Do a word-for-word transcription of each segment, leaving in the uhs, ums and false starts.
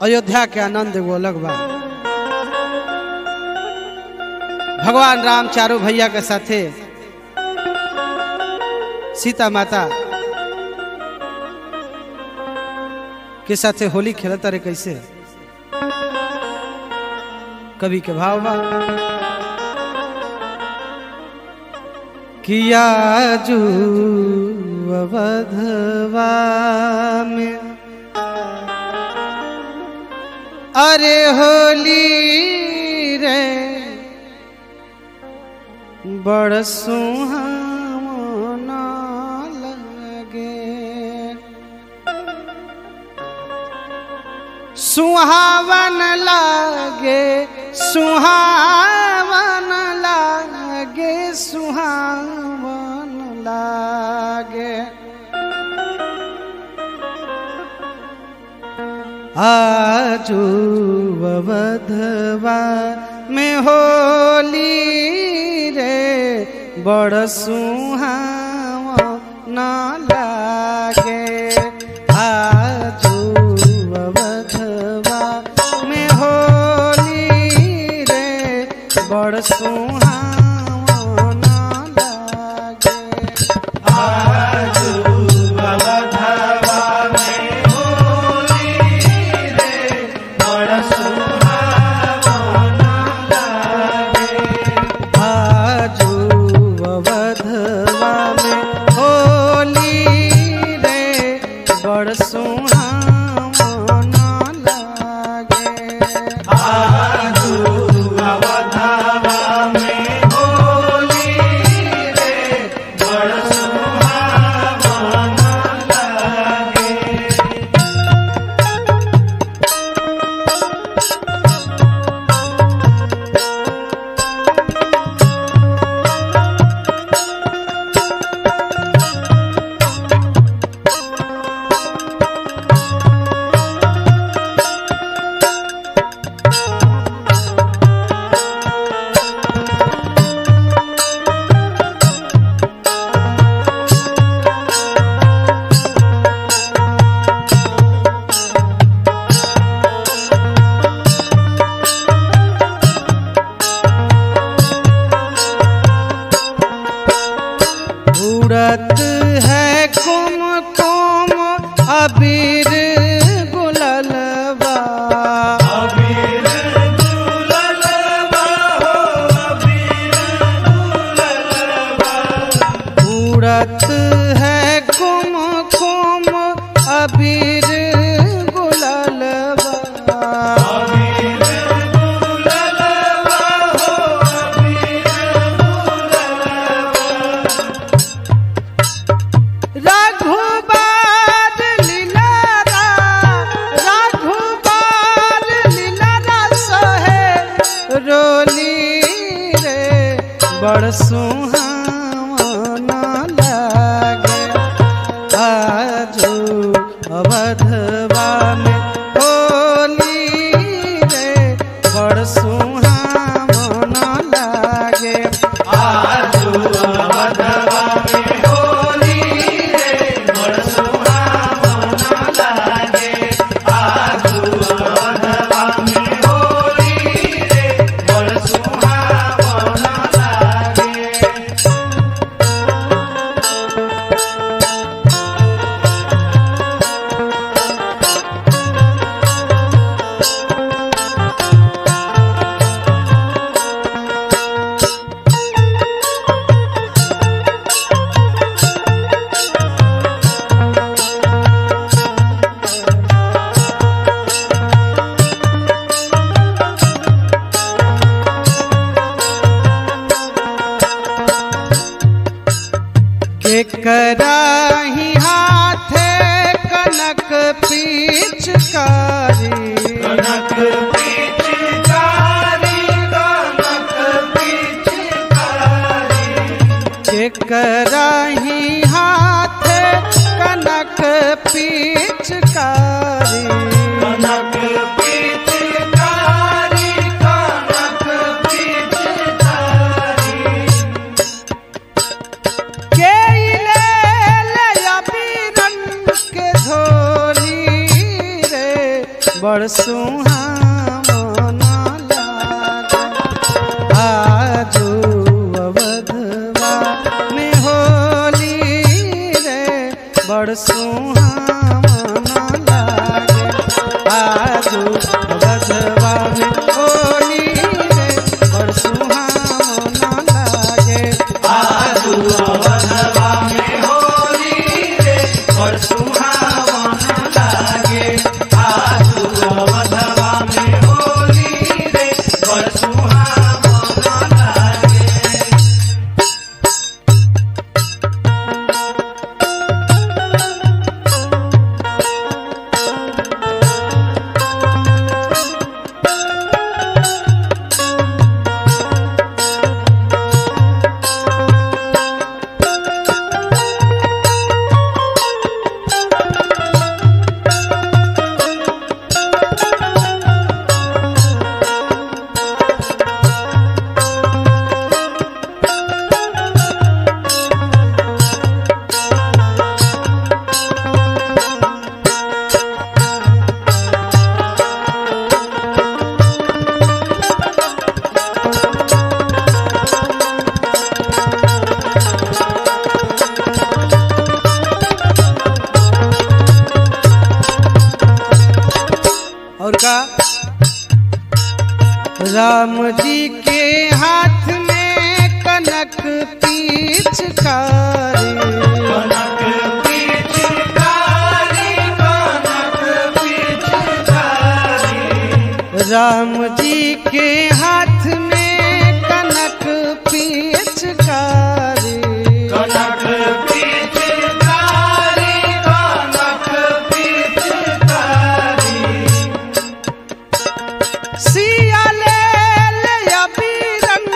अयोध्या के आनंद एगो अलग बा। भगवान राम चारों भैया के साथे सीता माता के साथे होली खेलता रे कैसे। कवि के भाव बा किया जू अवधवा में अरे होली रे बड़ सुहावना लगे। सुहावन लागे सुहावन लागे सुहावन लागे। आजू अवधवा में होली रे बड़ सुहावना लागे। आजू अवधवा में होली रे बड़ सुहावना लागे। आजू अवधवा में होली रे बड़ सुहावना लागे। आजू अवधवा में होली रे बड़ सुहावना लागे। आजू अवधवा में होली रे बड़ सुहावना लागे। उड़त है कुमकुम अबीर गुललवा। अबीर गुललवा हो अबीर गुललवा। उड़त है कुमकुम अबीर गुललवा। अबीर गुललवा हो अबीर रघुबार लीला रघुबार लीला सहे रोली रे बड़ सुहावना लागे। आजू अवधवा में होली रे बड़ सुहावना लागे। आजू अवधवा में होली रे बड़ सुहावना लागे। आजू अवधवा में होली रे बड़ सुहावना लागे। कराही हाथे कनक पिचकारी। कनक पिचकारी कनक पिचकारी। के कराही हाथे कनक पिचकारी। कनक पिचकारी कनक पिचकारी। के ले ले अबीरन के झोली रे बड़ सुहावना लागे। आजू अवधवा में होली रे बड़ सुहावना लागे। आजू अवधवा में होली रे बड़ सुहावना लागे। आजू अवधवा में होली रे बड़ सुहावना लागे। आजू अवधवा में होली रे बड़ सुहावना लागे। और का राम जी के हाथ में कनक पिचकारी। कनक पिचकारी कनक पिचकारी। राम जी के हाथ में कनक पिचकारी। कनक पिचकारी कनक पिचकारी। सिया ले ले अबीरंग,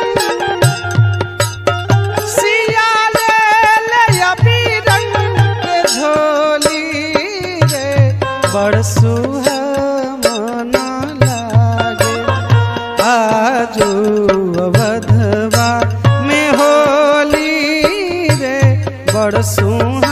सिया ले ले अबीरंग के झोली रे बड़ सुहावना लागे। आजू अवधवा में होली रे बड़ सुहावना